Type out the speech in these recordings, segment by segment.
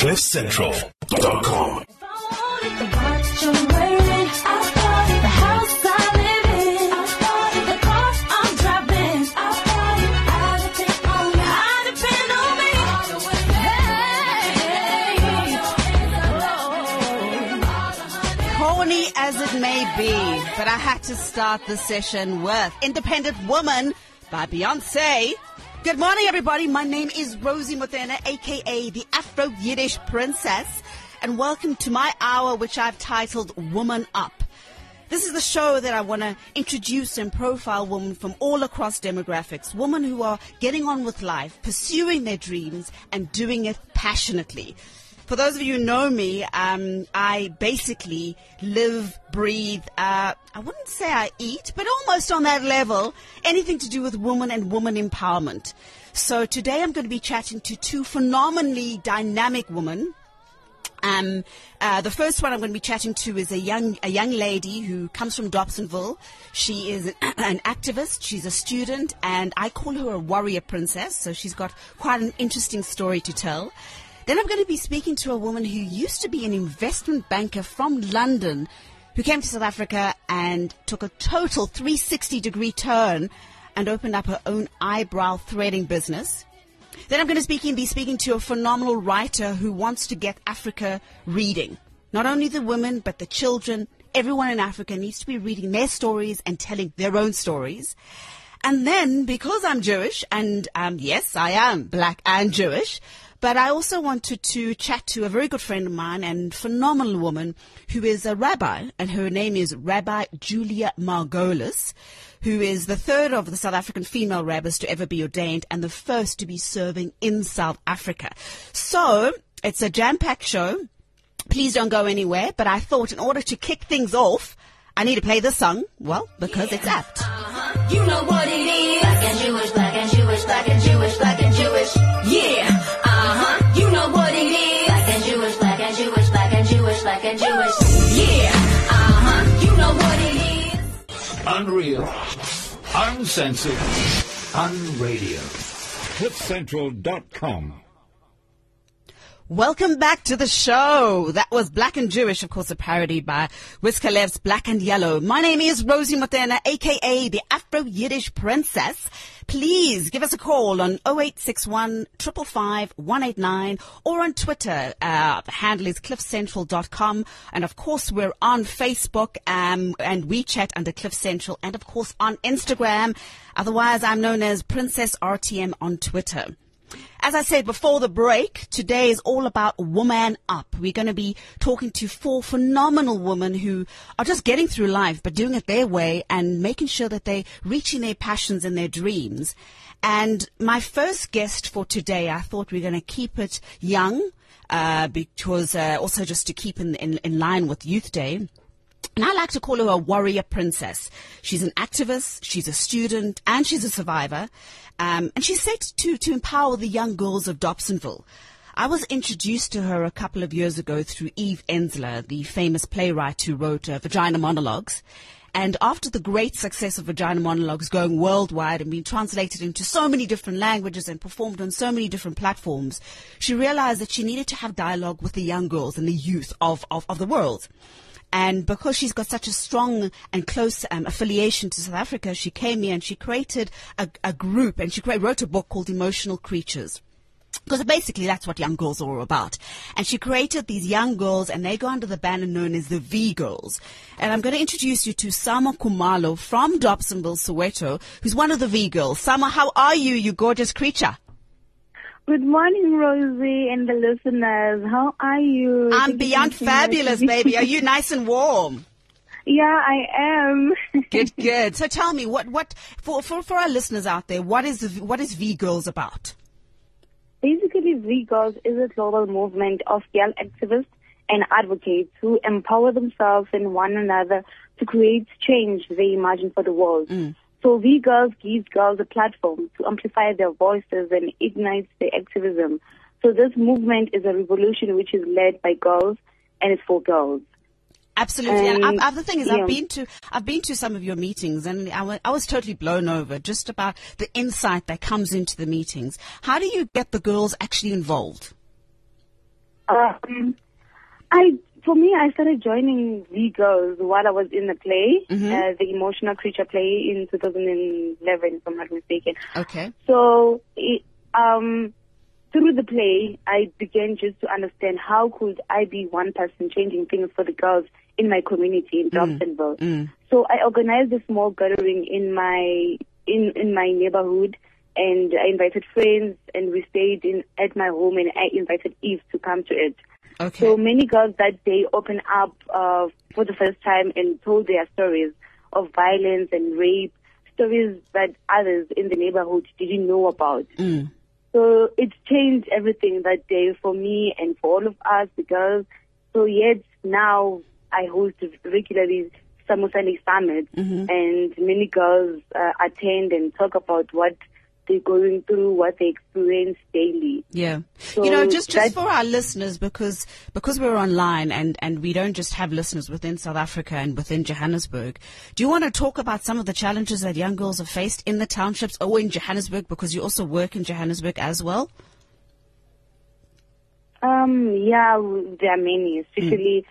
CliffCentral.com. Corny as it may be, but I had to start the session with Independent Woman by Beyonce. Good morning, everybody. My name is Rosie Motena, a.k.a. the Afro-Yiddish Princess, and welcome to my hour, which I've titled Woman Up. This is the show that I want to introduce and profile women from all across demographics, women who are getting on with life, pursuing their dreams, and doing it passionately. For those of you who know me, I basically live, breathe, I wouldn't say I eat, but almost on that level, anything to do with women and woman empowerment. So today I'm going to be chatting to two phenomenally dynamic women. The first one I'm going to be chatting to is a young lady who comes from Dobsonville. She is an activist, she's a student, and I call her a warrior princess, so she's got quite an interesting story to tell. Then I'm going to be speaking to a woman who used to be an investment banker from London, who came to South Africa and took a total 360-degree turn and opened up her own eyebrow threading business. Then I'm going to be speaking to a phenomenal writer who wants to get Africa reading. Not only the women, but the children. Everyone in Africa needs to be reading their stories and telling their own stories. And then, because I'm Jewish, and yes, I am black and Jewish, but I also wanted to chat to a very good friend of mine and phenomenal woman who is a rabbi, and her name is Rabbi Julia Margolis, who is the third of the South African female rabbis to ever be ordained and the first to be serving in South Africa. So it's a jam-packed show. Please don't go anywhere, but I thought in order to kick things off, I need to play this song, well, because it's apt. You know what it is. Black and Jewish, black and Jewish, black and Jewish, black and Jewish. Yeah. You know what it is. Black and Jewish, black and Jewish, black and Jewish, black and Jewish. Yeah. You know what it is. Unreal, uncensored, unradio. CliffCentral.com. Welcome back to the show. That was Black and Jewish, of course, a parody by Wiz Khalif's Black and Yellow. My name is Rosie Motena, a.k.a. the Afro-Yiddish Princess. Please give us a call on 0861 555 189 or on Twitter. The handle is cliffcentral.com. And, of course, we're on Facebook and WeChat under Cliff Central and, of course, on Instagram. Otherwise, I'm known as Princess RTM on Twitter. As I said before the break, today is all about Woman Up. We're going to be talking to four phenomenal women who are just getting through life, but doing it their way and making sure that they're reaching their passions and their dreams. And my first guest for today, I thought we we're going to keep it young, because also just to keep in line with Youth Day. And I like to call her a warrior princess. She's an activist, she's a student, and she's a survivor. And she's set to empower the young girls of Dobsonville. I was introduced to her a couple of years ago through Eve Ensler, the famous playwright who wrote Vagina Monologues. And after the great success of Vagina Monologues going worldwide and being translated into so many different languages and performed on so many different platforms, she realized that she needed to have dialogue with the young girls and the youth of the world. And because she's got such a strong and close affiliation to South Africa, she came here and she created a group, and she wrote a book called Emotional Creatures. Because basically that's what young girls are all about. And she created these young girls, and they go under the banner known as the V-Girls. And I'm going to introduce you to Sama Khumalo from Dobsonville, Soweto, who's one of the V-Girls. Sama, how are you, you gorgeous creature? Good morning, Rosie, and the listeners. How are you? I'm beyond fabulous, baby. Are you nice and warm? Yeah, I am. Good. So tell me, what for our listeners out there, what is V-Girls about? Basically, V-Girls is a global movement of young activists and advocates who empower themselves and one another to create change they imagine for the world. So V-Girls gives girls a platform to amplify their voices and ignites their activism. So this movement is a revolution which is led by girls and it's for girls. Absolutely. And the thing is, I've been to some of your meetings, and I was totally blown over just about the insight that comes into the meetings. How do you get the girls actually involved? For me, I started joining V Girls while I was in the play, the Emotional Creature play in 2011, if I'm not mistaken. Okay. So, through the play, I began just to understand how could I be one person changing things for the girls in my community in Dobsonville. So I organized a small gathering in my neighborhood, and I invited friends, and we stayed at my home, and I invited Eve to come to it. Okay. So many girls that day opened up for the first time and told their stories of violence and rape, stories that others in the neighborhood didn't know about. So it changed everything that day for me and for all of us, the girls. So yet now I host regularly Samusani Summit, and many girls attend and talk about what they're going through, what they experience daily. Yeah. So just for our listeners, because we're online and we don't just have listeners within South Africa and within Johannesburg, do you want to talk about some of the challenges that young girls have faced in the townships or in Johannesburg, because you also work in Johannesburg as well? Yeah, there are many, especially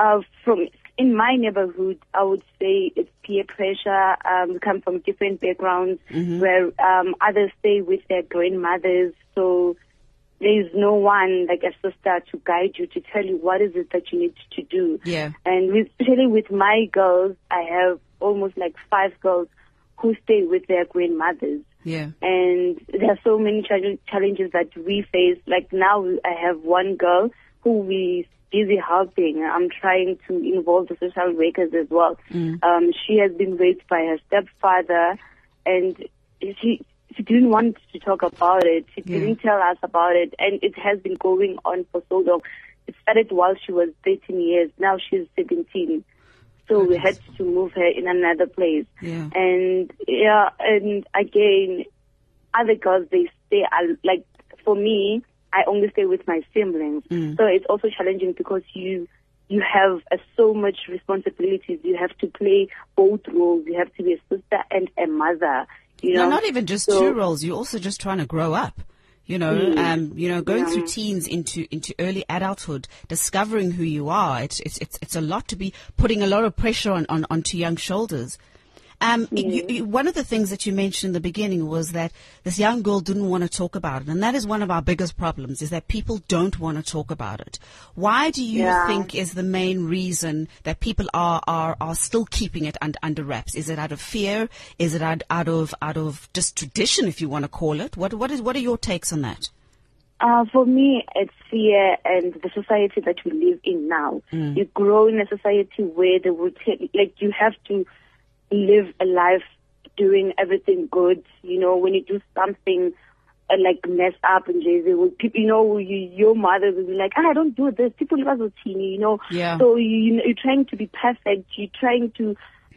in my neighborhood. I would say it's peer pressure. We come from different backgrounds where others stay with their grandmothers. So there's no one like a sister to guide you, to tell you what is it that you need to do. Yeah. And especially with my girls, I have almost like 5 girls who stay with their grandmothers. Yeah. And there are so many challenges that we face. Like now I have one girl who we busy helping. I'm trying to involve the social workers as well. She has been raped by her stepfather, and she didn't want to talk about it. She didn't tell us about it, and it has been going on for so long. It started while she was 13 years. Now she's 17. So we had to move her in another place. Yeah. And again, other girls, they stay, like, for me, I only stay with my siblings. So it's also challenging because you have so much responsibilities. You have to play both roles. You have to be a sister and a mother. You know? No, not even just 2 roles. You're also just trying to grow up. Going through teens into early adulthood, discovering who you are. It's a lot to be putting a lot of pressure onto young shoulders. One of the things that you mentioned in the beginning was that this young girl didn't want to talk about it, and that is one of our biggest problems, is that people don't want to talk about it. Why do you think is the main reason that people are still keeping it under wraps? Is it out of fear? Is it out of just tradition, if you want to call it? What are your takes on that? For me, it's fear and the society that we live in now. You grow in a society where they will you have to live a life doing everything good. When you do something like mess up and people, your mother will be like, I don't do this. People are so teeny, Yeah. So you're trying to be perfect. You're trying to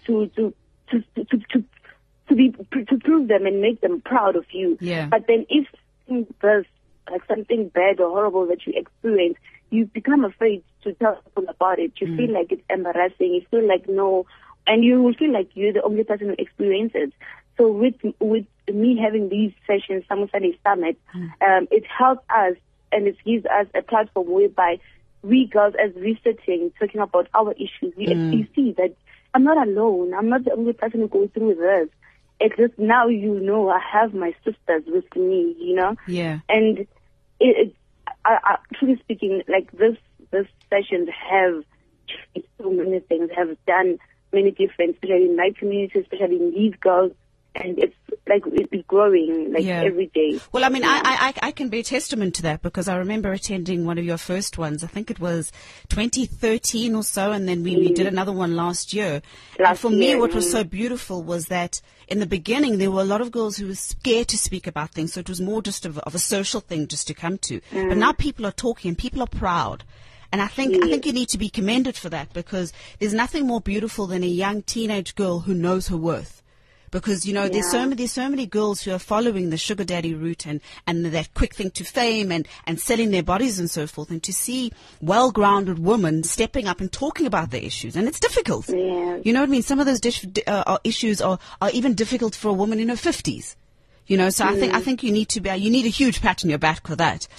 prove them and make them proud of you. Yeah. But then if there's like something bad or horrible that you experience, you become afraid to tell people about it. You feel like it's embarrassing. You feel like no. And you will feel like you're the only person who experiences it. So with me having these sessions, Samusani Summit, it helps us and it gives us a platform whereby we girls, as we're sitting, talking about our issues, you see that I'm not alone. I'm not the only person who goes through this. It's just now, I have my sisters with me, Yeah. And truly speaking, like this sessions have changed so many things, have done many different, especially in my community, especially in these girls, and it's like it's growing every day. Well, I mean, I can be a testament to that, because I remember attending one of your first ones. I think it was 2013 or so, and then we did another one last year. And for me, what was so beautiful was that in the beginning there were a lot of girls who were scared to speak about things, so it was more just of a social thing just to come to. But now people are talking and people are proud. And I think you need to be commended for that, because there's nothing more beautiful than a young teenage girl who knows her worth. Because, there's so many girls who are following the sugar daddy route and that quick thing to fame and selling their bodies and so forth. And to see well-grounded women stepping up and talking about their issues. And it's difficult. Yeah. You know what I mean? Some of those issues are even difficult for a woman in her 50s. So I think you need a huge pat on your back for that.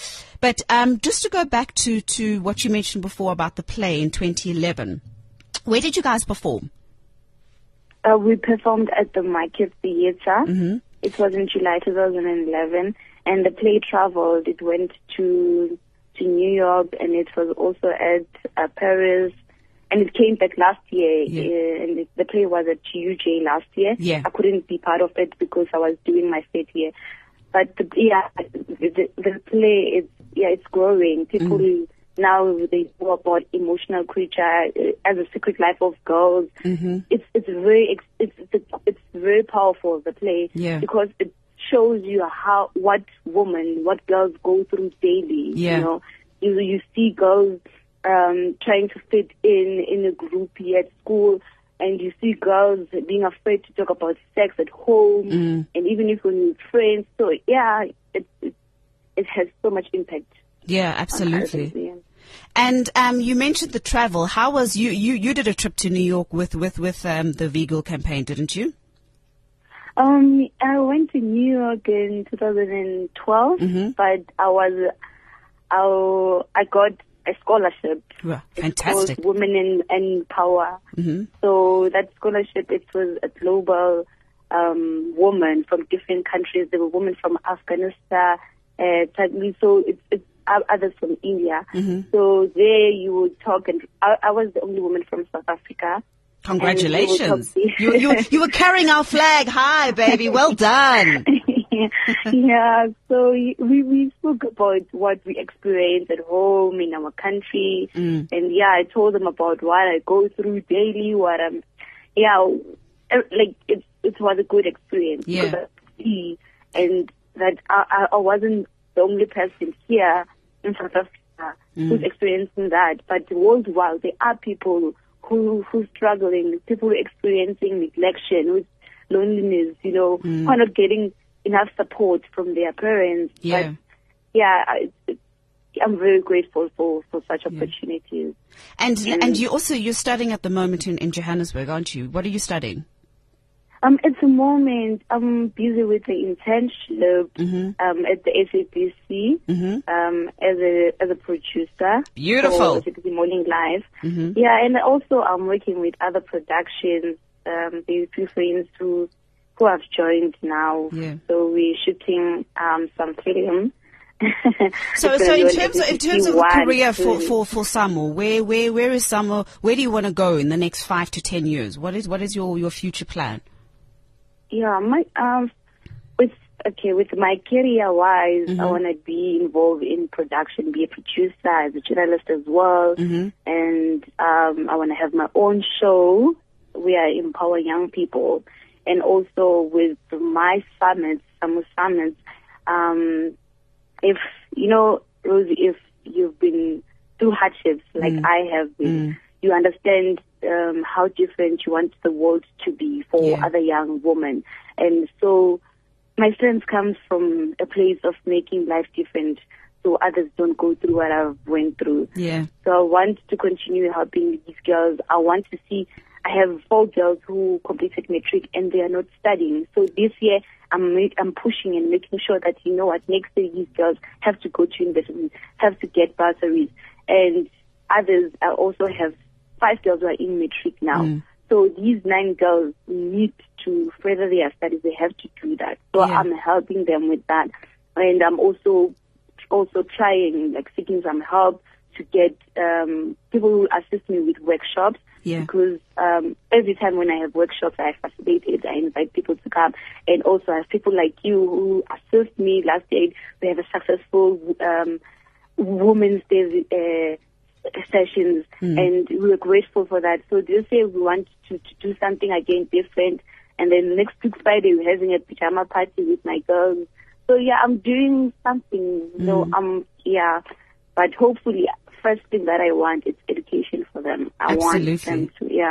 But just to go back to what you mentioned before about the play in 2011, where did you guys perform? We performed at the Market Theatre. Mm-hmm. It was in July 2011, and the play traveled. It went to New York, and it was also at Paris, and it came back last year. And the play was at UJ last year. Yeah. I couldn't be part of it because I was doing my third year. But the play, it's growing. People now they know about Emotional Creature, As a Secret Life of Girls. Mm-hmm. It's very powerful, the play, because it shows you what girls go through daily. Yeah. You know, you see girls trying to fit in a group here at school, and you see girls being afraid to talk about sex at home, and even if when you're friends. So it has so much impact. Yeah, absolutely. And you mentioned the travel. How was you did a trip to New York with the Vigil campaign, didn't you? I went to New York in 2012, but I got a scholarship. Wow, fantastic. It's called Women in Power. Mm-hmm. So that scholarship, it was a global woman from different countries. There were women from Afghanistan, so it's others from India. Mm-hmm. So there you would talk, and I was the only woman from South Africa. Congratulations. You were carrying our flag high, baby. Well done. Yeah, so we spoke about what we experience at home in our country. And I told them about what I go through daily, it was a good experience. Yeah. And that I wasn't the only person here in South Africa who's experiencing that, but worldwide there are people who's struggling, people experiencing neglection, with loneliness, who are not getting enough support from their parents. Yeah. But I'm very grateful for such opportunities. And you're studying at the moment in Johannesburg, aren't you? What are you studying? At the moment, I'm busy with the internship at the SABC as a producer. Beautiful. For SABC Morning Live. Mm-hmm. Yeah, and also I'm working with other productions. There's few friends who have joined now. Yeah. So we're shooting some film. So in terms of a career for Samo, where is Samo? Where do you want to go in the next 5 to 10 years? What is your future plan? Yeah, with my career wise, I want to be involved in production, be a producer, as a journalist as well, and I want to have my own show where I empower young people, and also with my summits, Samo Summits. If Rosie, if you've been through hardships like I have been, you understand how different you want the world to be for other young women. And so my strength comes from a place of making life different so others don't go through what I've went through. Yeah. So I want to continue helping these girls. I want to see, I have 4 girls who completed matric and they are not studying. So this year I'm pushing and making sure that, next year these girls have to go to university, have to get bursaries. And others, I also have 5 girls who are in matric now. So these 9 girls need to further their studies. They have to do that. So I'm helping them with that. And I'm also trying, seeking some help to get people who assist me with workshops. Yeah. Because every time when I have workshops, I facilitate it. I invite people to come. And also I have people like you who assist me. Last year, we have a successful Women's Day sessions, and we were grateful for that. So this year we want to do something again different, and then next week Friday we're having a pajama party with my girls. So I'm doing something. But hopefully, first thing that I want is education for them. I want them to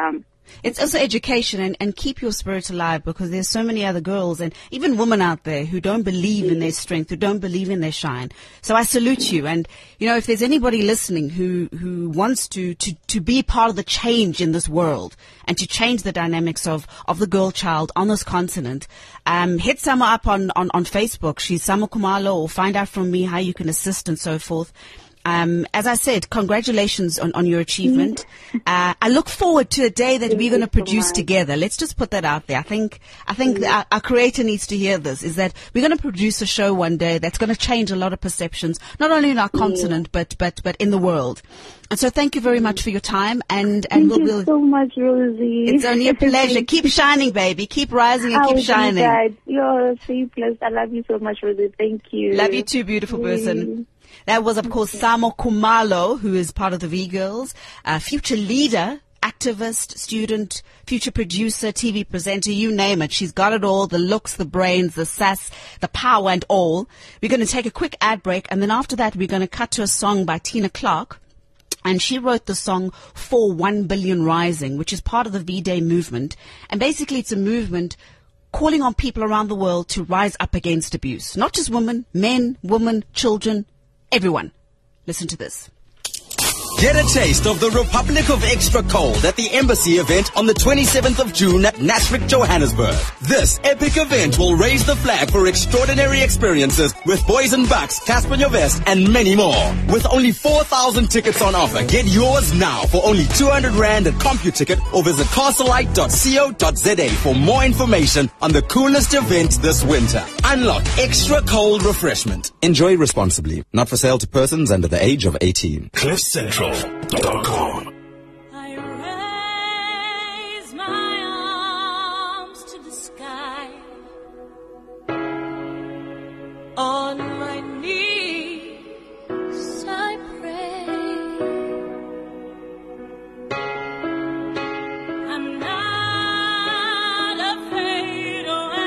It's also education and keep your spirit alive, because there's so many other girls and even women out there who don't believe in their strength, who don't believe in their shine. So I salute you. And, you know, if there's anybody listening who wants to be part of the change in this world and to change the dynamics of the girl child on this continent, hit Summer up on Facebook. She's Summer Khumalo, or find out from me how you can assist and so forth. As I said, congratulations on your achievement. I look forward to a day that we're going to produce together. Let's just put that out there. I think our creator needs to hear this, is that we're going to produce a show one day that's going to change a lot of perceptions, not only in our continent, but in the world. And so thank you very much for your time. And Thank you so much, Rosie. It's only a pleasure. Keep shining, baby. Keep rising and keep shining. You're so blessed. I love you so much, Rosie. Thank you. Love you too, beautiful person. That was, of course, Samo Khumalo, who is part of the V-Girls, future leader, activist, student, future producer, TV presenter, you name it. She's got it all, the looks, the brains, the sass, the power and all. We're going to take a quick ad break, and then after that we're going to cut to a song by Tina Clark. And she wrote the song For 1 Billion Rising, which is part of the V-Day movement. And basically it's a movement calling on people around the world to rise up against abuse. Not just women, men, women, children, everyone. Listen to this. Get a taste of the Republic of Extra Cold at the Embassy event on the 27th of June at Nasrec, Johannesburg. This epic event will raise the flag for extraordinary experiences with Boys and Bucks, Casper Nyovest, and many more. With only 4,000 tickets on offer, get yours now for only 200 Rand at CompuTicket, or visit castlelight.co.za for more information on the coolest event this winter. Unlock Extra Cold refreshment. Enjoy responsibly. Not for sale to persons under the age of 18. CliffCentral.com. I raise my arms to the sky, on my knees I pray. I'm not afraid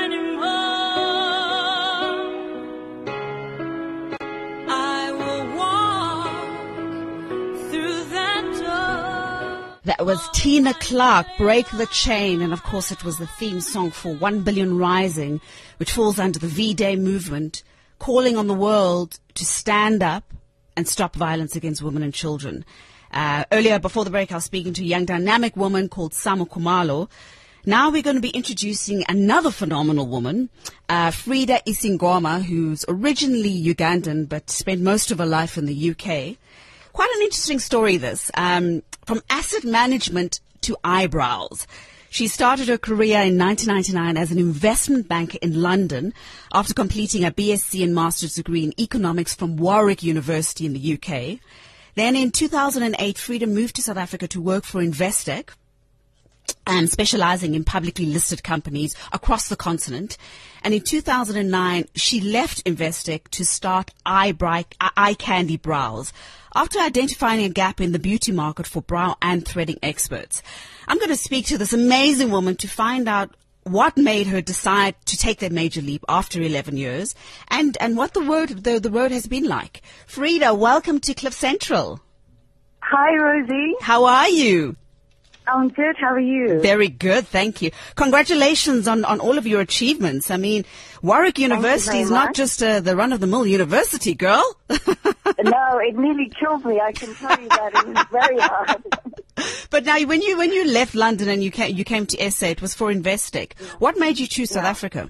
anymore. I will walk through that door. That was Tina Clark, Break the Chain. And of course it was the theme song for 1 Billion Rising, which falls under the V-Day movement, calling on the world to stand up and stop violence against women and children. Earlier, before the break, I was speaking to a young dynamic woman called Samo Khumalo. Now we're going to be introducing another phenomenal woman, Frida Isingoma, who's originally Ugandan but spent most of her life in the UK. Quite an interesting story, this. From asset management to eyebrows. She started her career in 1999 as an investment banker in London after completing a BSc and master's degree in economics from Warwick University in the UK. Then in 2008, Frida moved to South Africa to work for Investec, specializing in publicly listed companies across the continent. And in 2009, she left Investec to start Eye Candy Brows, after identifying a gap in the beauty market for brow and threading experts. I'm going to speak to this amazing woman to find out what made her decide to take that major leap after 11 years and what the road has been like. Frida, welcome to Cliff Central. Hi, Rosie. How are you? I'm good. How are you? Very good, thank you. Congratulations on all of your achievements. I mean, Warwick University is not just the run-of-the-mill university, girl. No, it nearly killed me. I can tell you that. It was very hard. But now, when you left London and you came to SA, it was for Investec. What made you choose South Africa?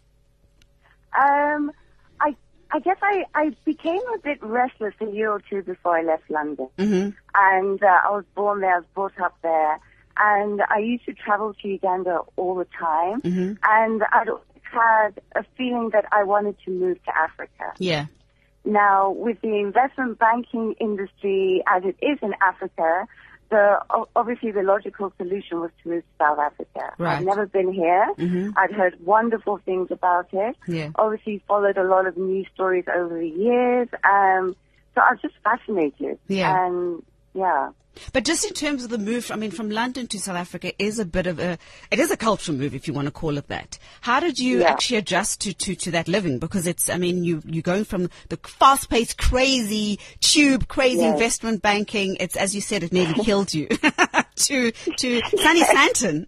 I guess I became a bit restless a year or two before I left London. Mm-hmm. And I was born there, I was brought up there. And I used to travel to Uganda all the time. Mm-hmm. And I'd always had a feeling that I wanted to move to Africa. Yeah. Now, with the investment banking industry as it is in Africa, obviously the logical solution was to move to South Africa. Right. I've never been here. Mm-hmm. I'd heard wonderful things about it. Yeah. Obviously followed a lot of news stories over the years. So I was just fascinated. Yeah. And yeah. But just in terms of the move, I mean, from London to South Africa is a bit of it is a cultural move, if you want to call it that. How did you actually adjust to that living? Because you're going from the fast-paced, crazy investment banking. It's, as you said, it nearly killed you. to sunny Santon.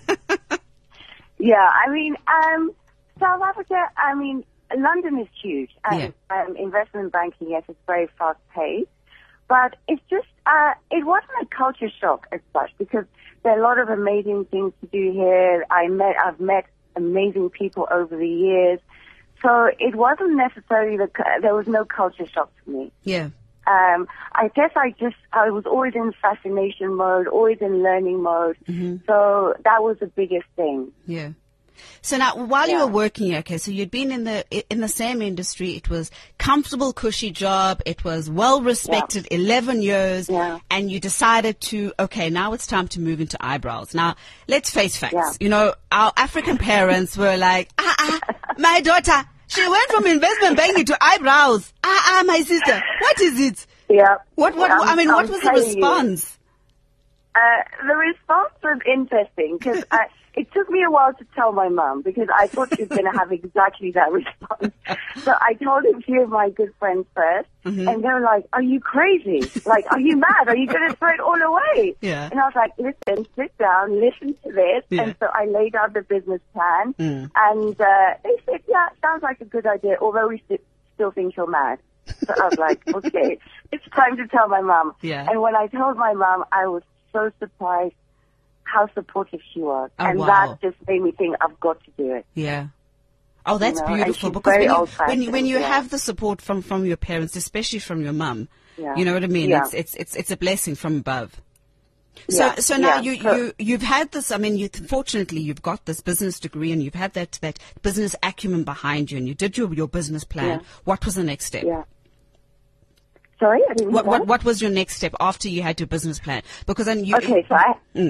Yeah, I mean, South Africa, I mean, London is huge. Yeah. Investment banking, yes, it's very fast paced. But it's just, it wasn't a culture shock as such because there are a lot of amazing things to do here. I've met amazing people over the years. So it wasn't necessarily there was no culture shock for me. Yeah. I guess I was always in fascination mode, always in learning mode. So that was the biggest thing. Yeah. So now, while you were working, okay, so you'd been in the same industry. It was comfortable, cushy job. It was well respected, 11 years, and you decided to, okay, now it's time to move into eyebrows. Now, let's face facts. Yeah. You know, our African parents were like, my daughter, she went from investment banking to eyebrows. My sister, what is it? Yeah. What was the response? The response was interesting because it took me a while to tell my mum because I thought she was going to have exactly that response. So I told a few of my good friends first, and they were like, "Are you crazy? Like, are you mad? Are you going to throw it all away?" Yeah. And I was like, "Listen, sit down, listen to this." Yeah. And so I laid out the business plan, and they said, "Yeah, sounds like a good idea, although we still think you're mad." So I was like, "Okay, it's time to tell my mum." Yeah. And when I told my mum, I was so surprised how supportive she was. Oh, and wow. that just made me think, I've got to do it. Yeah. Oh, that's You know, and beautiful. she's Because very when old-fashioned, you yeah. have the support from your parents, especially from your mum, Yeah. you know what I mean? Yeah. It's a blessing from above. Yeah. So now Yeah. you've had this. I mean, fortunately you've got this business degree and you've had that business acumen behind you, and you did your business plan. Yeah. What was the next step? Yeah. Sorry, I didn't hear that. What was your next step after you had your business plan? Because then you. Okay, so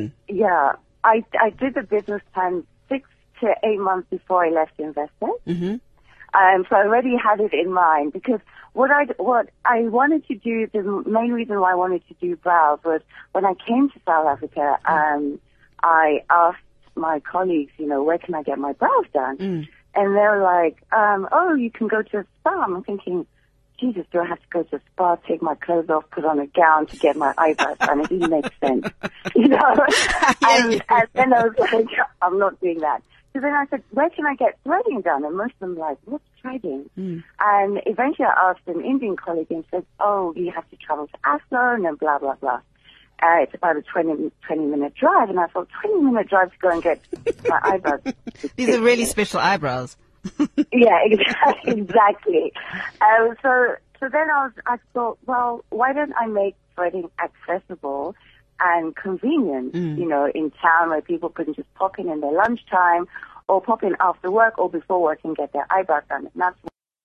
I did the business plan 6 to 8 months before I left Investec. So I already had it in mind because what I wanted to do, the main reason why I wanted to do brows was when I came to South Africa, I asked my colleagues, you know, where can I get my brows done? And they were like, oh, you can go to a spa. I'm thinking, Jesus, do I have to go to a spa, take my clothes off, put on a gown to get my eyebrows done? It didn't make sense, you know? And then I was like, I'm not doing that. So then I said, where can I get threading done? And most of them were like, what's threading? And eventually I asked an Indian colleague and said, oh, you have to travel to Aslo and blah, blah, blah. It's about a 20-minute drive. And I thought, 20-minute drive to go and get my eyebrows. These are really special eyebrows. Yeah, exactly. So then I thought, well, why don't I make threading accessible and convenient, you know, in town where people can just pop in their lunchtime or pop in after work or before work and get their eyebrows done. And that's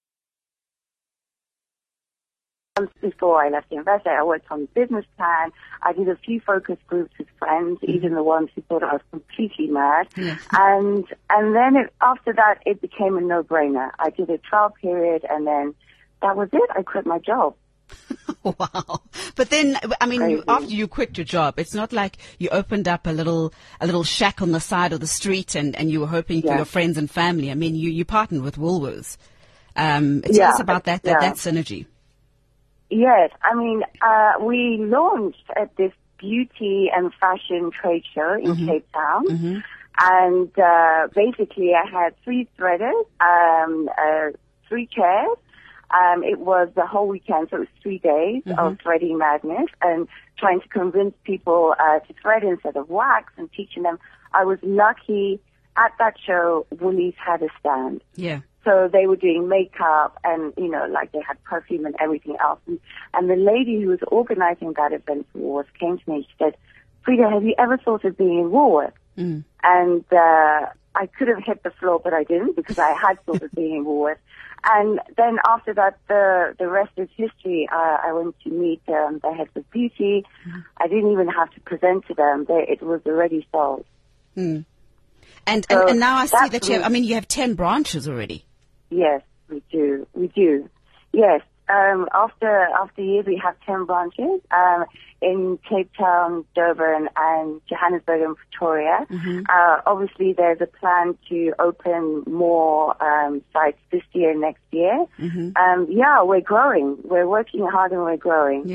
months before I left Investec, I worked on the business plan. I did a few focus groups with friends, even the ones who thought I was completely mad. Yeah. And then after that, it became a no-brainer. I did a trial period, and then that was it. I quit my job. Wow. But then, I mean, Crazy. after you quit your job, it's not like you opened up a little shack on the side of the street and you were hoping for Yeah. your friends and family. I mean, you partnered with Woolworths. Tell us about that synergy. Yes, I mean, we launched at this beauty and fashion trade show in Cape Town. And basically I had 3 threaders, 3 chairs. It was the whole weekend, so it was 3 days of threading madness and trying to convince people to thread instead of wax and teaching them. I was lucky at that show, Woolies had a stand. Yeah. So they were doing makeup and, you know, like they had perfume and everything else. And the lady who was organizing that event for Woolworths came to me and she said, Frida, have you ever thought of being in Woolworths? And I could have hit the floor, but I didn't because I had thought of being in Woolworths. And then after that, the rest is history. I went to meet the heads of beauty. I didn't even have to present to them. It was already sold. And So now I see that's that you have 10 branches already. Yes, we do. Yes. After years, we have 10 branches in Cape Town, Durban, and Johannesburg and Pretoria. Obviously, there's a plan to open more sites this year, next year. Yeah, we're growing. We're working hard and we're growing. Yeah.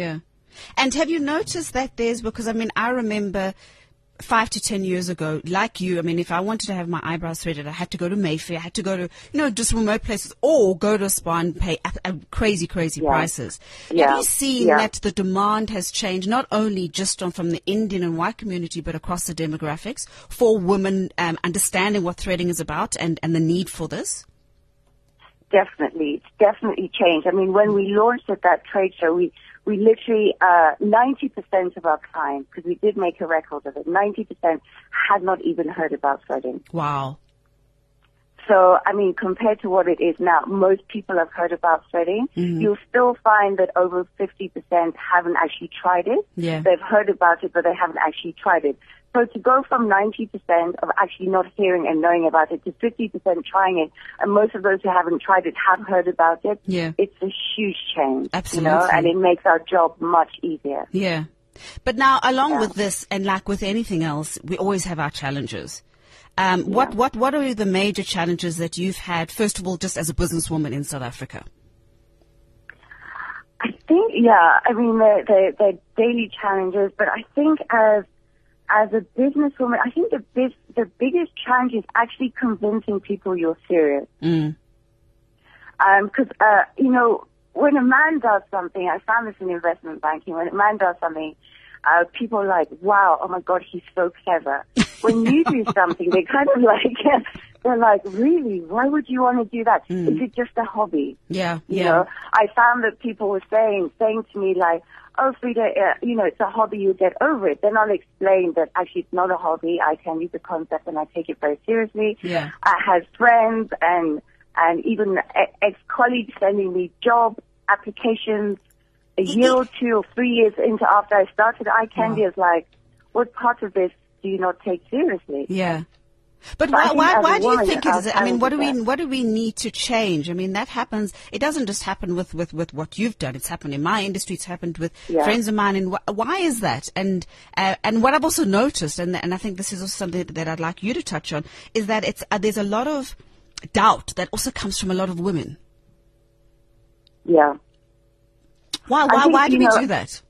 And have you noticed that because I mean, I remember 5 to 10 years ago, like you, I mean, if I wanted to have my eyebrows threaded, I had to go to Mayfair, I had to go to, just remote places, or go to a spa and pay crazy prices. Yeah. Have you seen that the demand has changed, not only just from the Indian and white community, but across the demographics, for women understanding what threading is about and the need for this? Definitely. It's definitely changed. I mean, when we launched at that trade show, we literally, 90% of our clients, because we did make a record of it, 90% had not even heard about threading. Wow. So, I mean, compared to what it is now, most people have heard about threading. Mm-hmm. You'll still find that over 50% haven't actually tried it. Yeah. They've heard about it, but they haven't actually tried it. So to go from 90% of actually not hearing and knowing about it to 50% trying it, and most of those who haven't tried it have heard about it, it's a huge change. Absolutely. And it makes our job much easier. Yeah. But now, along with this, and like with anything else, we always have our challenges. What are the major challenges that you've had, first of all, just as a businesswoman in South Africa? I think, I mean, they're daily challenges, but I think as a businesswoman, I think the biggest challenge is actually convincing people you're serious. Because, when a man does something, I found this in investment banking, when a man does something, people are like, wow, oh my God, he's so clever. When you do something, they kind of like, they're like, really? Why would you want to do that? Is it just a hobby? Yeah. You know, I found that people were saying to me like, oh, Frida, it's a hobby, you get over it. Then I'll explain that actually it's not a hobby. I can use the concept and I take it very seriously. Yeah. I had friends and even ex-colleagues sending me job applications a year or 2 or 3 years into after I started iCandy is like, what part of this do you not take seriously? Yeah. But I think as why a do you woman, think it is? I mean, I'll what do we need to change? I mean, that happens. It doesn't just happen with what you've done. It's happened in my industry. It's happened with friends of mine. And why is that? And what I've also noticed, and I think this is also something that I'd like you to touch on, is that there's a lot of doubt that also comes from a lot of women. Yeah. Why do we do that?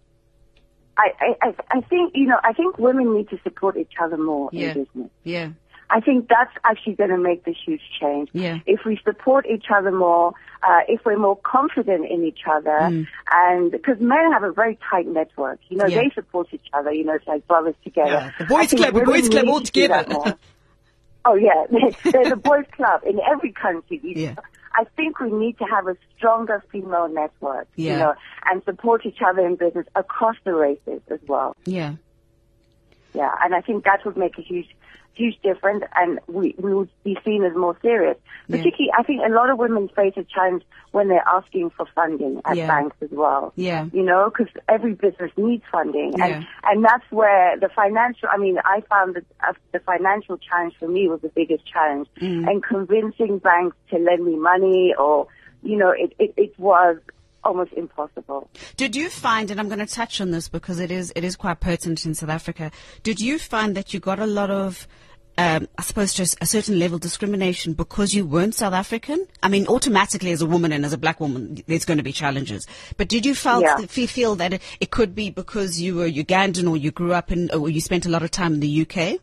I think women need to support each other more in business. Yeah. I think that's actually going to make the huge change. Yeah. If we support each other more, if we're more confident in each other, and because men have a very tight network, they support each other, it's like brothers together. Yeah. The boys club all together. Oh yeah, there's a boys club in every country. I think we need to have a stronger female network, and support each other in business across the races as well. Yeah. Yeah, and I think that would make a huge difference, and we would be seen as more serious. Particularly, I think a lot of women face a challenge when they're asking for funding at banks as well. Yeah. Because every business needs funding. And that's where the financial, I found that the financial challenge for me was the biggest challenge. And convincing banks to lend me money or, it was almost impossible. Did you find, and I'm going to touch on this because it is quite pertinent in South Africa, did you find that you got a lot of, I suppose, just a certain level of discrimination because you weren't South African? I mean, automatically as a woman and as a black woman, there's going to be challenges. But did you feel that it could be because you were Ugandan or you grew up or you spent a lot of time in the UK?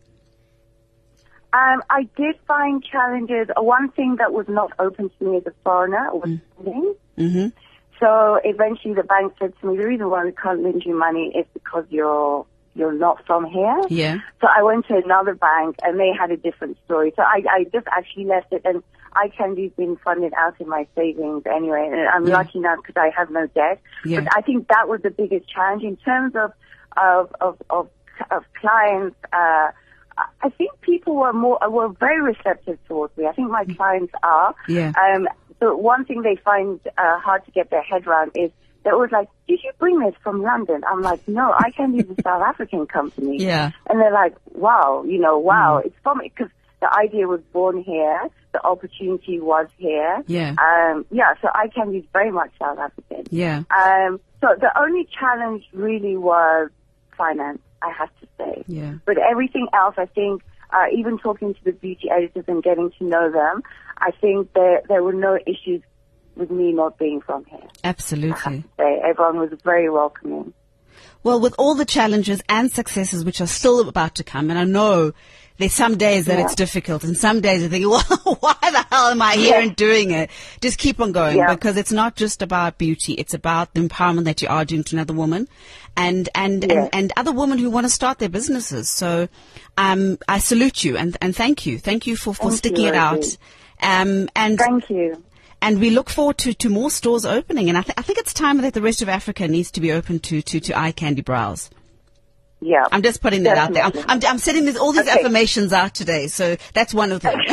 I did find challenges. One thing that was not open to me as a foreigner was funding. Mm-hmm. So eventually the bank said to me, the reason why we can't lend you money is because you're not from here. Yeah. So I went to another bank and they had a different story. So I just actually left it, and iCandy's been funded out in my savings anyway. And I'm lucky now because I have no debt. Yeah. But I think that was the biggest challenge in terms of clients. I think people were very receptive towards me. I think my clients are. Yeah. So one thing they find hard to get their head around is they're always like, did you bring this from London? I'm like, no, iCandy is a South African company. Yeah. And they're like, wow, it's from it, because the idea was born here, the opportunity was here. Yeah. So iCandy is very much South African. Yeah. So the only challenge really was finance, I have to say. Yeah. But everything else, I think, even talking to the beauty editors and getting to know them, I think there were no issues with me not being from here. Absolutely. I have to say. Everyone was very welcoming. Well, with all the challenges and successes which are still about to come, and I know there's some days that it's difficult, and some days I think, well, why the hell am I here and doing it? Just keep on going, because it's not just about beauty. It's about the empowerment that you are doing to another woman and other women who want to start their businesses. So I salute you and thank you. Thank you for sticking it out. And thank you. And we look forward to more stores opening. And I think it's time that the rest of Africa needs to be open to Eye Candy Brows. Yeah. I'm just putting that out there. I'm setting all these affirmations out today, so that's one of them.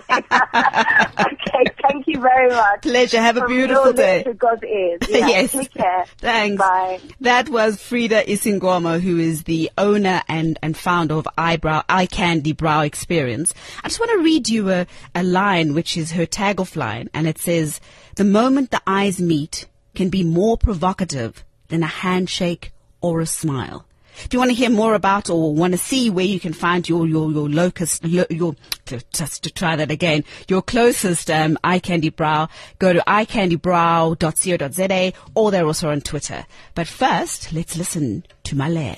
Okay, thank you very much. Pleasure. Have a beautiful day. To God's ears. Yeah, yes. Take care. Thanks. Bye. That was Frida Isingoma, who is the owner and founder of Eye Candy Brow Experience. I just want to read you a line, which is her tag-off line, and it says, "The moment the eyes meet can be more provocative than a handshake or a smile." Do you want to hear more about or want to see where you can find your closest Eye Candy Brow, go to eyecandybrow.co.za, or they're also on Twitter. But first, let's listen to Male.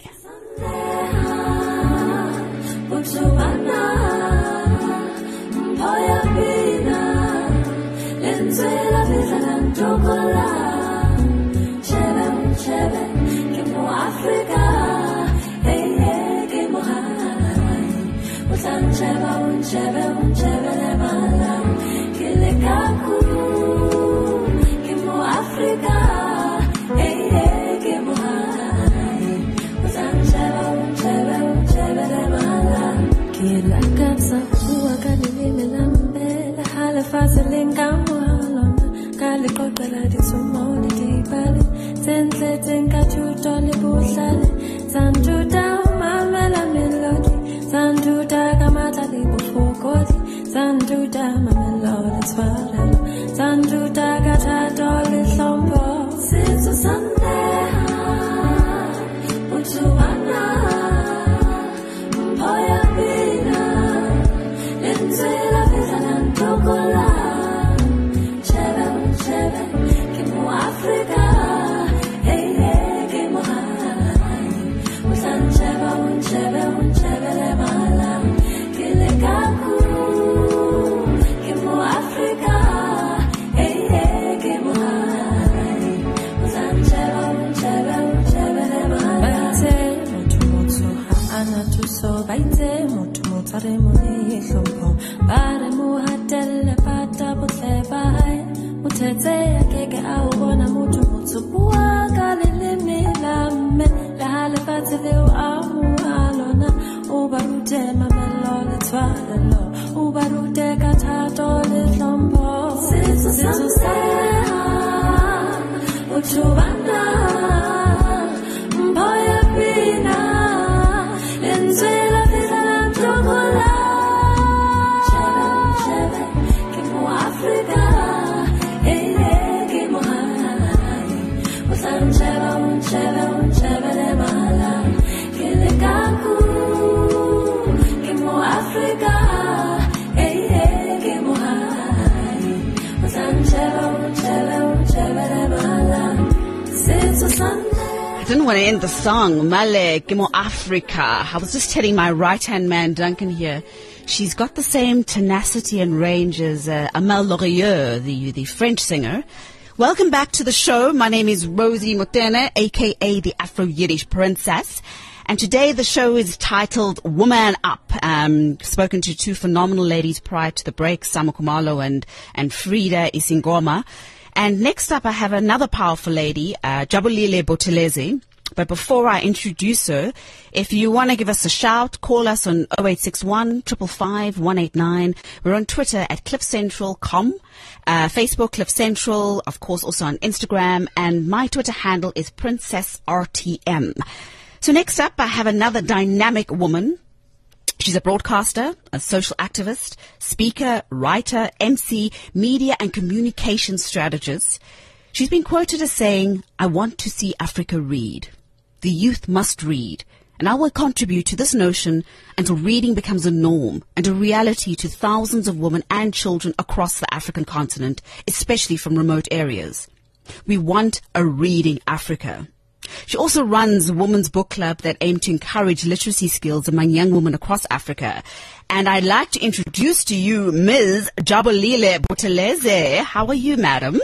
I didn't want to end the song. Male, Gimo Africa. I was just telling my right-hand man, Duncan, here, she's got the same tenacity and range as Amel Laurieux, the French singer. Welcome back to the show. My name is Rosie Motene, a.k.a. the Afro-Yiddish Princess. And today the show is titled Woman Up. Spoken to two phenomenal ladies prior to the break, Sama Kumalo and Frida Isingoma. And next up, I have another powerful lady, Jabulile Botelezi. But before I introduce her, if you want to give us a shout, call us on 0861 555 189. We're on Twitter at CliffCentral.com, Facebook Cliff Central, of course also on Instagram, and my Twitter handle is PrincessRTM. So next up, I have another dynamic woman. She's a broadcaster, a social activist, speaker, writer, MC, media and communication strategist. She's been quoted as saying, "I want to see Africa read. The youth must read, and I will contribute to this notion until reading becomes a norm and a reality to thousands of women and children across the African continent, especially from remote areas. We want a reading Africa." She also runs a women's book club that aim to encourage literacy skills among young women across Africa. And I'd like to introduce to you Ms. Jabulile Buthelezi. How are you, madam?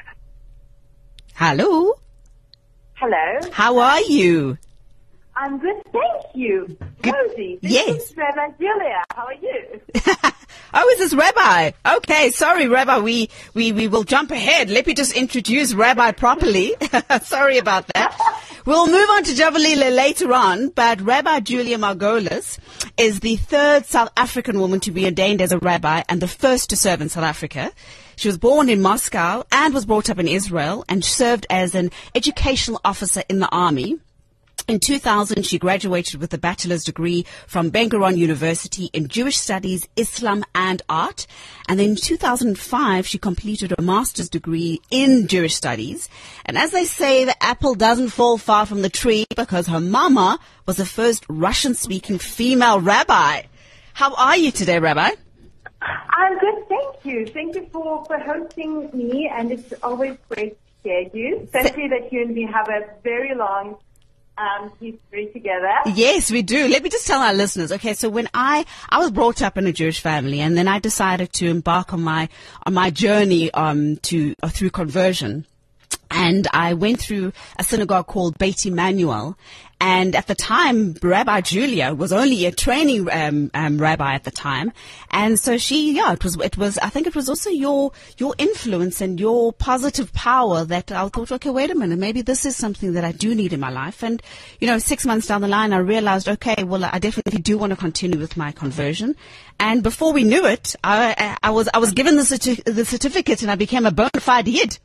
Hello. Hello. How are you? I'm good, thank you. Good. Rosie, this Yes. is Rabbi Julia. How are you? Oh, is this Rabbi? Okay, sorry, Rabbi. We will jump ahead. Let me just introduce Rabbi properly. Sorry about that. We'll move on to Jabulile later on, but Rabbi Julia Margolis is the third South African woman to be ordained as a rabbi and the first to serve in South Africa. She was born in Moscow and was brought up in Israel and served as an educational officer in the army. In 2000, she graduated with a bachelor's degree from Ben Gurion University in Jewish Studies, Islam and Art. And then in 2005, she completed a master's degree in Jewish Studies. And as they say, the apple doesn't fall far from the tree because her mama was the first Russian-speaking female rabbi. How are you today, Rabbi? I'm good, thank you. Thank you for hosting me, and it's always great to hear you, especially that you and me have a very long history together. Yes, we do. Let me just tell our listeners. Okay, so when I was brought up in a Jewish family, and then I decided to embark on my journey through conversion. And I went through a synagogue called Beit Emmanuel. And at the time, Rabbi Julia was only a training rabbi at the time. And so it was, I think it was also your influence and your positive power that I thought, okay, wait a minute, maybe this is something that I do need in my life. And, 6 months down the line, I realized, okay, well, I definitely do want to continue with my conversion. And before we knew it, I was given the certificate and I became a bona fide Yid.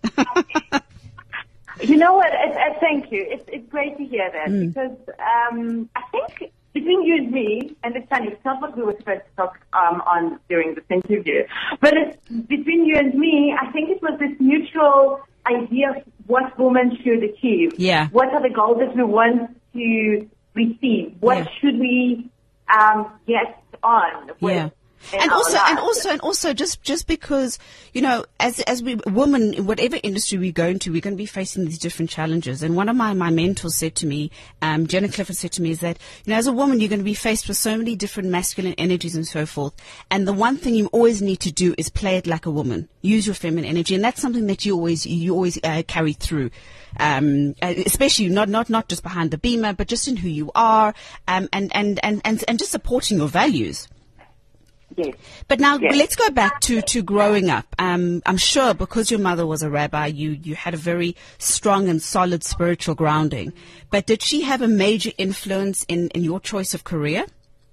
You know what? Thank you. It's great to hear that because I think between you and me, and it's funny, it's not what we were supposed to talk on during this interview, but it's between you and me. I think it was this mutual idea of what women should achieve. Yeah. What are the goals that we want to receive? What should we get on with? Yeah. And also, just because, as we women, in whatever industry we go into, we're going to be facing these different challenges. And one of my mentors said to me, Jenna Clifford said to me, is that, as a woman, you're going to be faced with so many different masculine energies and so forth. And the one thing you always need to do is play it like a woman. Use your feminine energy. And that's something that you always carry through. Especially not just behind the beamer, but just in who you are, and just supporting your values. Yes. But now let's go back to growing up. I'm sure because your mother was a rabbi, you had a very strong and solid spiritual grounding. But did she have a major influence in your choice of career?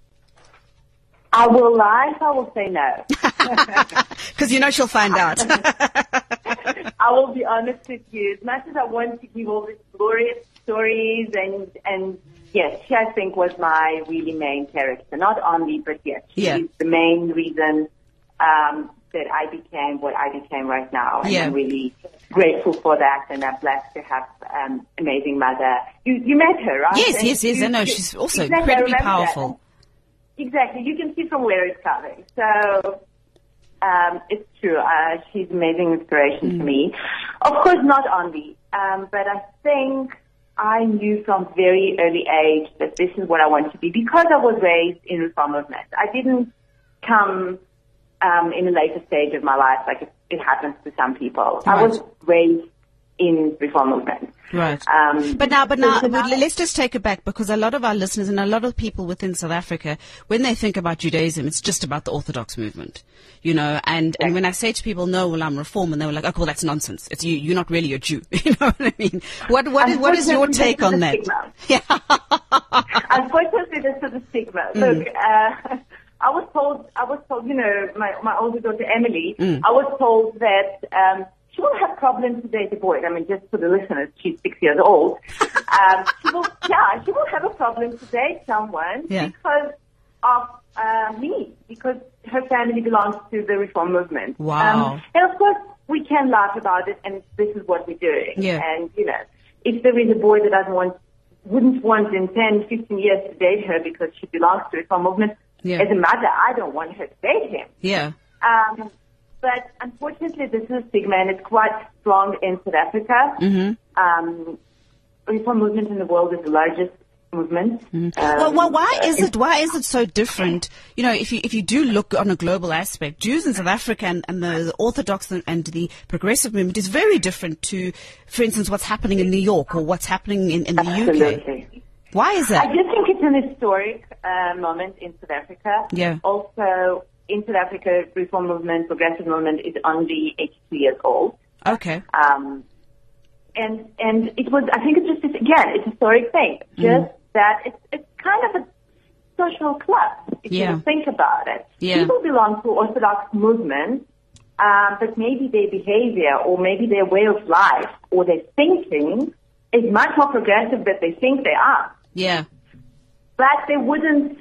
I will lie, so I will say no. Because she'll find out. I will be honest with you. As much as I want to give all these glorious stories and yes, she, I think, was my really main character. Not only, but yes, she's the main reason that I became what I became right now. And I'm really grateful for that, and I'm blessed to have amazing mother. You met her, right? Yes. I know. She's also incredibly powerful. Exactly. You can see from where it's coming. So it's true. She's amazing inspiration to me. Of course, not only, but I think I knew from very early age that this is what I want to be because I was raised in Reform movement. I didn't come in a later stage of my life like it happens to some people. Right. I was raised in Reform movement. Right. But now, let's just take it back because a lot of our listeners and a lot of people within South Africa, when they think about Judaism, it's just about the Orthodox movement, and when I say to people, no, well, I'm Reform, and they were like, oh, well, that's nonsense. It's you're not really a Jew. You know what I mean? What is your take on that? Yeah. Unfortunately, this is a stigma. Look, I was told, my older daughter, Emily, I was told that, she won't have problems to date a boy. I mean, just for the listeners, she's 6 years old. She will have a problem to date someone because of me, because her family belongs to the Reform movement. Wow. And of course, we can laugh about it, and this is what we're doing. Yeah. And, if there is a boy that wouldn't want in 10, 15 years to date her because she belongs to the Reform movement, as a mother, I don't want her to date him. Yeah. But unfortunately, this is a stigma, and it's quite strong in South Africa. reform movement in the world is the largest movement. Well, why is it so different? You know, if you do look on a global aspect, Jews in South Africa and the Orthodox and the progressive movement is very different to, for instance, what's happening in New York or what's happening in the Absolutely. UK. Why is that? I just think it's an historic moment in South Africa. Yeah. Also, in South Africa, reform movement, progressive movement is only 82 years old. Okay. And it was, I think it's just, again, it's a historic thing. Just that it's kind of a social club, if you think about it. Yeah. People belong to Orthodox movements, but maybe their behavior or maybe their way of life or their thinking is much more progressive than they think they are. Yeah. But they wouldn't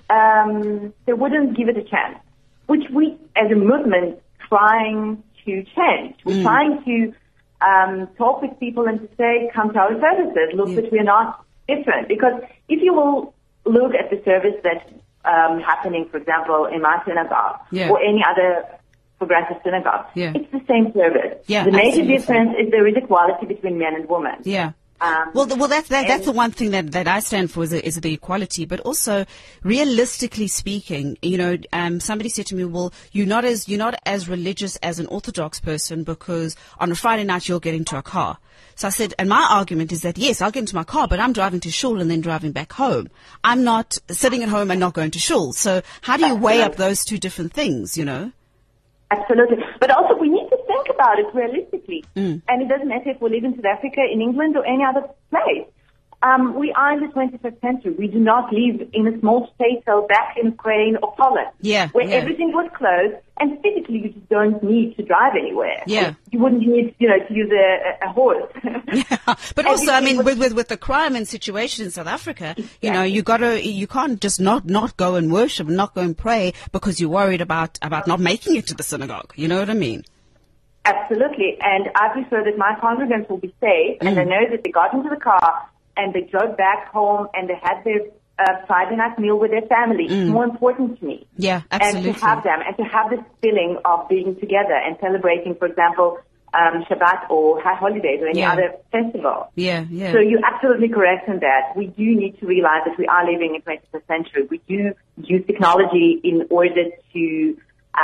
give it a chance, which we, as a movement, trying to change. We're trying to talk with people and to say, come to our services, look that we're not different. Because if you will look at the service that's happening, for example, in my synagogue or any other progressive synagogue, it's the same service. Yeah, the major absolutely. difference is there is equality between men and women. Yeah. Well, that's the one thing that I stand for is the equality, but also realistically speaking, you know, somebody said to me, well, you're not as religious as an Orthodox person because on a Friday night you'll get into a car. So I said, and my argument is that yes, I'll get into my car, but I'm driving to shul and then driving back home. I'm not sitting at home and not going to shul. So how do you weigh up those two different things, you know? Absolutely. But also we need to think about it realistically. And it doesn't matter if we live in South Africa, in England, or any other place. We are in the 21st century. We do not live in a small state or back in Ukraine or Poland, where everything was closed, and physically you just don't need to drive anywhere. Yeah. You wouldn't need, to use a horse. But also, I mean, with the crime and situation in South Africa, you know, you can't just not go and worship, not go and pray because you're worried about not making it to the synagogue. You know what I mean? Absolutely. And I prefer that my congregants will be safe and they know that they got into the car and they drove back home and they had their Friday night meal with their family. It's more important to me. Yeah, absolutely. And to have them and to have this feeling of being together and celebrating, for example, Shabbat or high holidays or any other festival. Yeah, yeah. So you're absolutely correct in that. We do need to realize that we are living in the 21st century. We do use technology in order to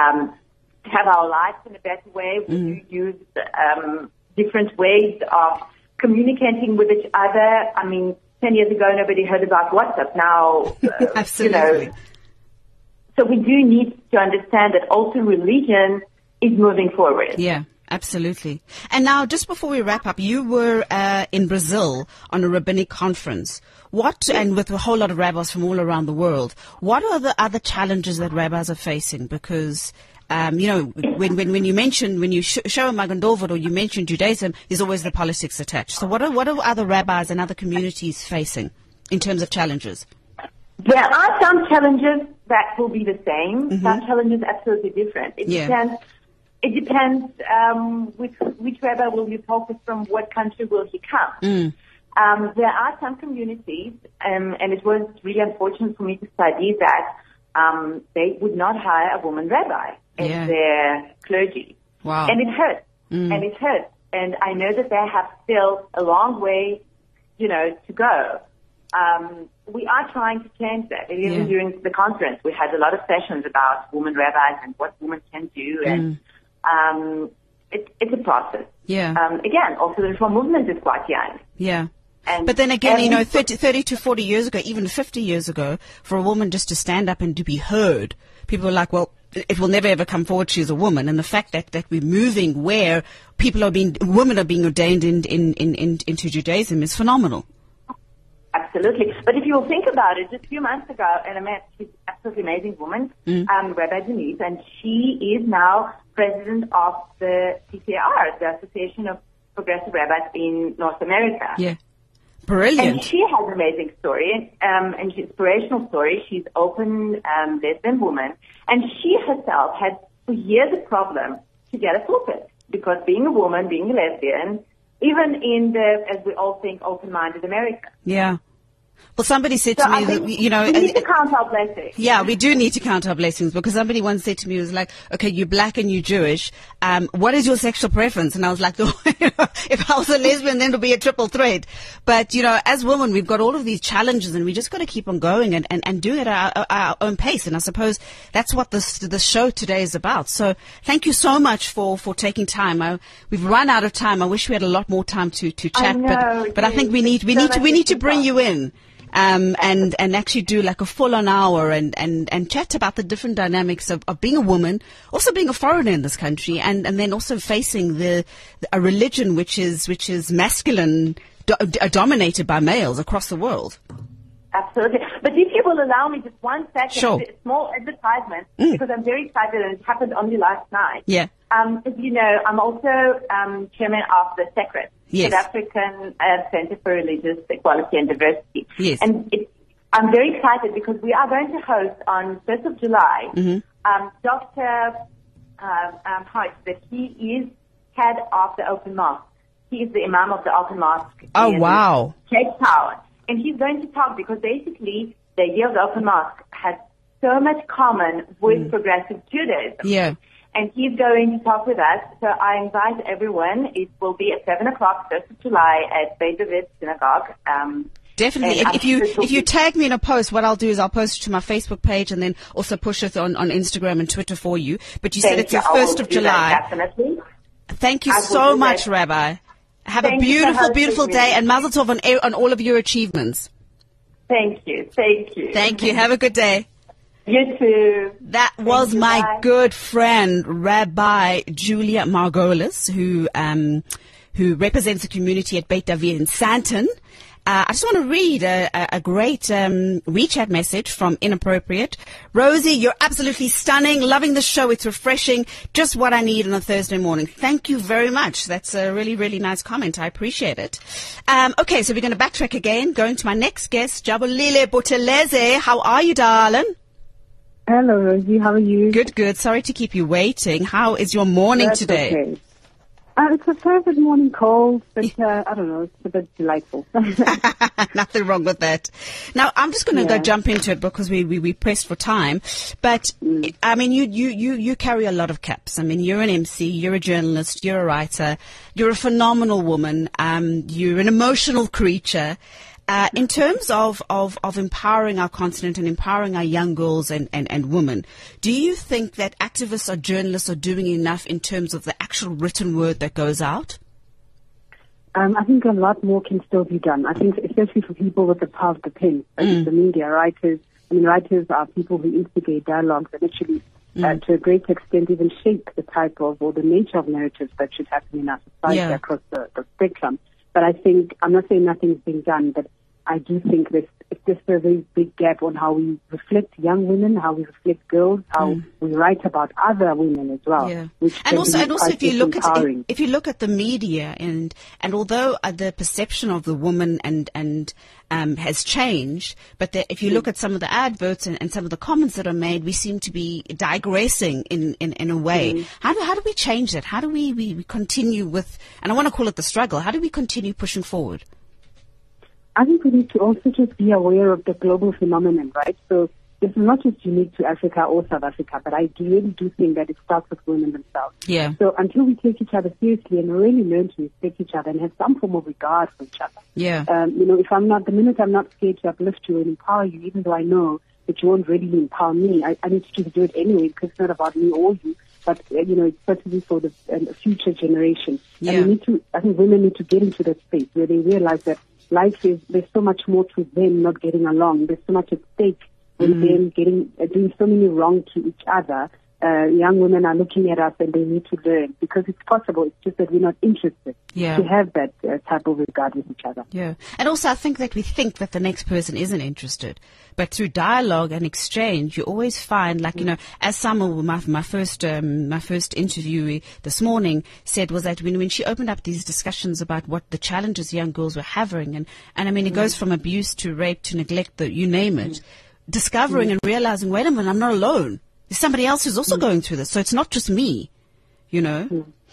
have our lives in a better way. We do use different ways of communicating with each other. I mean, 10 years ago, nobody heard about WhatsApp. Now, absolutely. So we do need to understand that also religion is moving forward. Yeah. Absolutely. And now, just before we wrap up, you were in Brazil on a rabbinic conference. And with a whole lot of rabbis from all around the world, what are the other challenges that rabbis are facing? Because, when you mention, when you show Magen David or you mention Judaism, there's always the politics attached. So what are other rabbis and other communities facing in terms of challenges? There are some challenges that will be the same. Some challenges absolutely different. It depends. It depends which rabbi will you talk with, from what country will he come. There are some communities, and it was really unfortunate for me to study that they would not hire a woman rabbi as their clergy. Wow. And it hurts. And it hurts. And I know that they have still a long way, to go. We are trying to change that. And even during the conference, we had a lot of sessions about women rabbis and what women can do. And it's a process. Yeah. Again, also the reform movement is quite young. Yeah. And but then again, 30 to 40 years ago, even 50 years ago, for a woman just to stand up and to be heard, people were like, well, it will never ever come forward, she's a woman. And the fact that we're moving where women are being ordained into Judaism is phenomenal. Absolutely. But if you will think about it, just a few months ago, and I met she's an absolutely amazing woman, Rabbi Denise, and she is now president of the CCAR, the Association of Progressive Rabbis in North America. Yeah. Brilliant. And she has an amazing story, and she's an inspirational story. She's open, lesbian woman, and she herself had for years a problem to get a pulpit, because being a woman, being a lesbian, even in the, as we all think, open-minded America. Yeah. Well, somebody said So to me, I think that, we need to count our blessings. yeah, we do need to count our blessings, because somebody once said to me, it was like, okay, you're black and you're Jewish. What is your sexual preference? And I was like, if I was a lesbian, then it'll be a triple threat. But, as women, we've got all of these challenges, and we just got to keep on going and do it at our own pace. And I suppose that's what the show today is about. So thank you so much for taking time. We've run out of time. I wish we had a lot more time to chat, I know, but I think we need to bring you in. And actually do like a full-on hour and chat about the different dynamics of being a woman, also being a foreigner in this country, and then also facing a religion which is masculine, dominated by males across the world. Absolutely. But if you will allow me just 1 second, Sure. a small advertisement, because I'm very excited and it happened only last night. Yeah. As you know, I'm also chairman of the SECRET, Yes. South African Center for Religious Equality and Diversity. Yes. And I'm very excited because we are going to host on 1st of July Dr. Hoyt, that he is head of the Open Mosque. He is the Imam of the Open Mosque in Wow. Cape Town. And he's going to talk because basically the idea of the Open Mosque has so much common with progressive Judaism. Yeah. And he's going to talk with us. So I invite everyone. It will be at 7 o'clock, 1st of July at Beit David Synagogue. Definitely. And If you tag me in a post, what I'll do is I'll post it to my Facebook page and then also push it on Instagram and Twitter for you. But you said it's your 1st of July. Definitely. Thank you I will so do much, that. Rabbi. Have a Thank you for beautiful, hosting beautiful me. day, and mazel tov on all of your achievements. Thank you. Thank you. Thank you. Have a good day. You too. That was you, my bye. good friend, Rabbi Julia Margolis, who represents the community at Beit David in Sandton. I just want to read a great WeChat message from Inappropriate. Rosie, you're absolutely stunning. Loving the show. It's refreshing. Just what I need on a Thursday morning. Thank you very much. That's a really, really nice comment. I appreciate it. Okay, so we're going to backtrack again. Going to my next guest, Jabulile Buthelezi. How are you, darling? Hello, Rosie. How are you? Good, good. Sorry to keep you waiting. How is your morning That's today? Okay. It's a perfect morning cold, but I don't know, it's a bit delightful. Nothing wrong with that. Now, I'm just going to go jump into it because we pressed for time. But, I mean, you carry a lot of caps. I mean, you're an MC, you're a journalist, you're a writer, you're a phenomenal woman, you're an emotional creature. In terms of empowering our continent and empowering our young girls and women, do you think that activists or journalists are doing enough in terms of the actual written word that goes out? I think a lot more can still be done. I think especially for people with the power of the pen, like the media, writers. I mean, writers are people who instigate dialogues and actually, to a great extent, even shape the type of or the nature of narratives that should happen in our society across the spectrum. But I think, I'm not saying nothing's being done, but I do think there's just a very big gap on how we reflect young women, how we reflect girls, how we write about other women as well. Yeah. Which And also if you look empowering. if you look at the media and although the perception of the woman and has changed, but if you look at some of the adverts and some of the comments that are made, we seem to be digressing in a way. How do we change that? How do we continue with, and I want to call it the struggle, how do we continue pushing forward? I think we need to also just be aware of the global phenomenon, right? So this is not just unique to Africa or South Africa, but I really do think that it starts with women themselves. Yeah. So until we take each other seriously and really learn to respect each other and have some form of regard for each other. Yeah. If the minute I'm not scared to uplift you and empower you, even though I know that you won't really empower me, I need to do it anyway because it's not about me or you, but, it's certainly for the future generation. Yeah. And I think women need to get into that space where they realize that there's so much more to them not getting along. There's so much at stake with them doing so many wrong to each other. Young women are looking at us and they need to learn because it's possible. It's just that we're not interested to have that type of regard with each other. Yeah. And also I think that we think that the next person isn't interested. But through dialogue and exchange, you always find, as Summer, my first interviewee this morning said, was that when she opened up these discussions about what the challenges young girls were having, and I mean, it goes from abuse to rape to neglect, you name it, discovering and realizing, wait a minute, I'm not alone. There's somebody else who's also going through this, so it's not just me,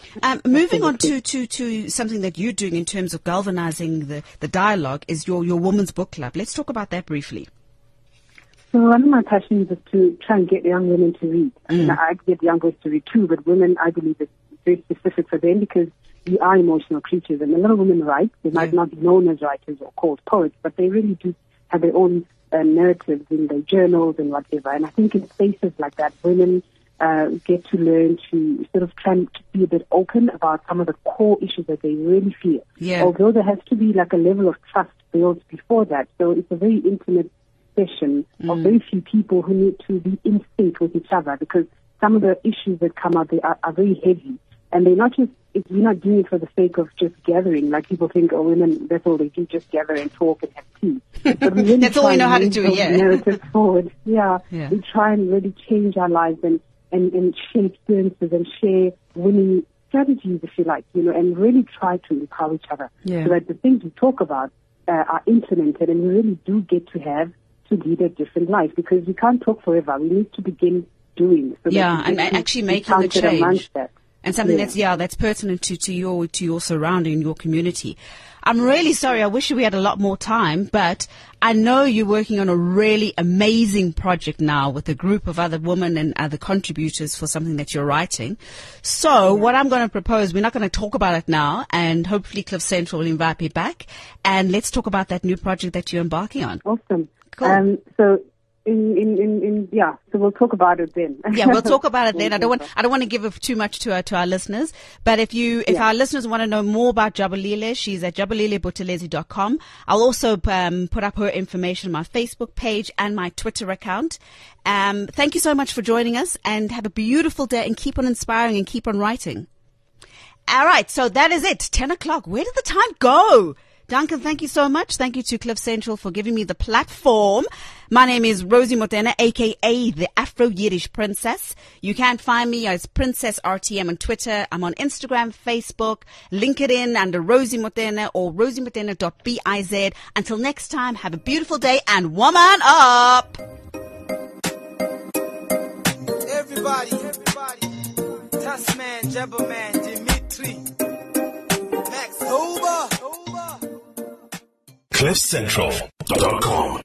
Moving on to something that you're doing in terms of galvanizing the dialogue is your Women's Book Club. Let's talk about that briefly. So one of my passions is to try and get young women to read. I mean, I get young girls to read too, but women, I believe, it's very specific for them because we are emotional creatures. And a lot of women write. They might not be known as writers or called poets, but they really do have their own narratives in their journals and whatever. And I think in spaces like that, women get to learn to sort of try to be a bit open about some of the core issues that they really feel. Yeah. Although there has to be like a level of trust built before that. So it's a very intimate session of very few people who need to be in sync with each other, because some of the issues that come out, they are very heavy. And they're not just, you're not doing it for the sake of just gathering. Like people think, oh, women, that's all they do, just gather and talk and have tea. But we really that's all we know how to do, yeah. Narratives forward. Yeah. We try and really change our lives and share experiences and share winning strategies, if you like, and really try to empower each other. So that the things we talk about are implemented, and we really do get to have to lead a different life, because we can't talk forever. We need to begin doing. So and actually making the change. And something that's pertinent to your surrounding, your community. I'm really sorry. I wish we had a lot more time, but I know you're working on a really amazing project now with a group of other women and other contributors for something that you're writing. So what I'm going to propose, we're not going to talk about it now, and hopefully Cliff Central will invite me back, and let's talk about that new project that you're embarking on. Awesome. Cool. So we'll talk about it then. Yeah, we'll talk about it then. I don't want to give too much to our listeners, but if our listeners want to know more about Jabulile, she's at jabulilebuthelezi.com. I'll also put up her information on my Facebook page and my Twitter account. Thank you so much for joining us, and have a beautiful day, and keep on inspiring and keep on writing. All right, so that is it. 10 o'clock. Where did the time go? Duncan, thank you so much. Thank you to Cliff Central for giving me the platform. My name is Rosie Motena, a.k.a. the Afro-Yiddish Princess. You can find me as Princess RTM on Twitter. I'm on Instagram, Facebook, LinkedIn under Rosie Motena or rosiemotena.biz. Until next time, have a beautiful day and woman up! Everybody, Tasman, Jabberman, Dimitri, Max, Over. CliffCentral.com